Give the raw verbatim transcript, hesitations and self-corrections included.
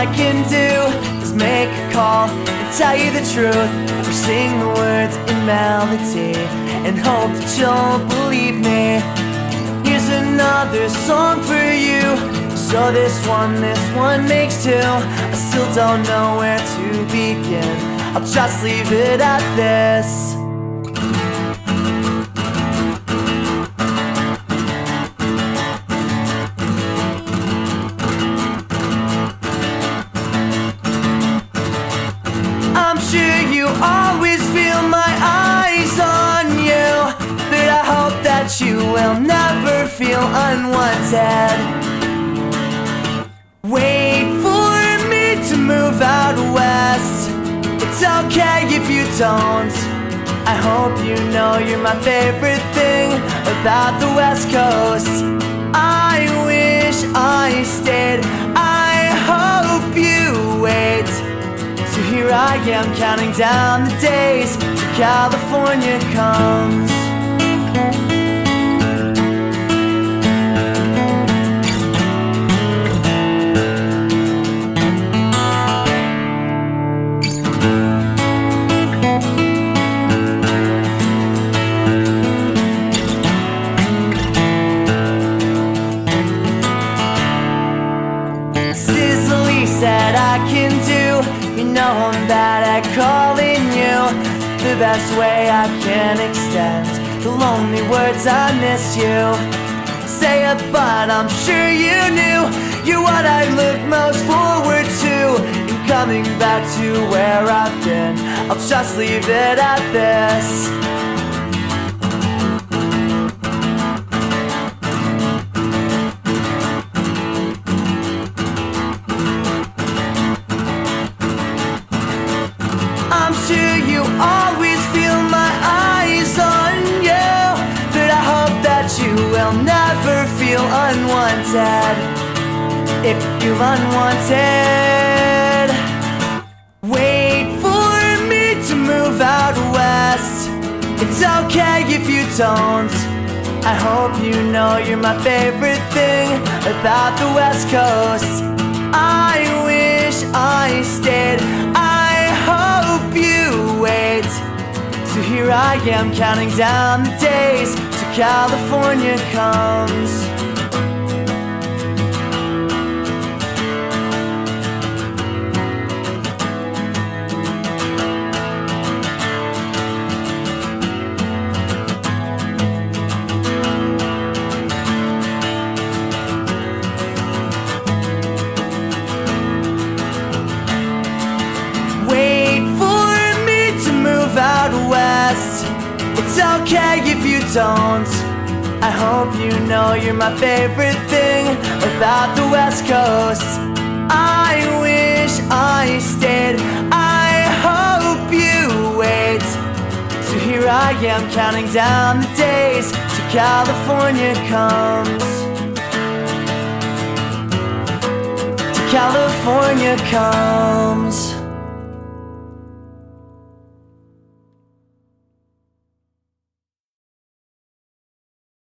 I can do is make a call and tell you the truth, or sing the words in melody and hope that you'll believe me. Here's another song for you. So this one, this one makes two. I still don't know where to begin. I'll just leave it at this. I'm sure you always feel my eyes on you, but I hope that you will never feel unwanted. Wait for me to move out west. It's okay if you don't. I hope you know you're my favorite thing about the West Coast. I wish I stayed. I hope you wait. So here I am counting down the days till California comes. That I can do. You know I'm bad at calling you. The best way I can extend the lonely words I miss you. Say it, but I'm sure you knew you're what I look most forward to. And coming back to where I've been, I'll just leave it at this. I'm sure you always feel my eyes on you, but I hope that you will never feel unwanted. If you're unwanted, wait for me to move out west. It's okay if you don't. I hope you know you're my favorite thing about the West Coast. I wish I stayed. I hope you wait. So here I am counting down the days till California comes. Out west, it's okay if you don't. I hope you know you're my favorite thing about the West Coast. I wish I stayed. I hope you wait. So here I am counting down the days till California comes. Till California comes.